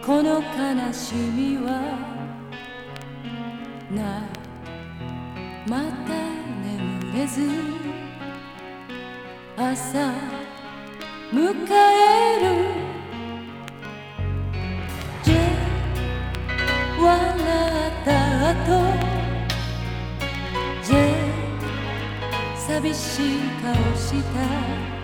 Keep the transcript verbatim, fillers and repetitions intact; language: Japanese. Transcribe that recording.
この悲しみはないまた眠れず朝迎える J 笑った後 J 寂しい顔した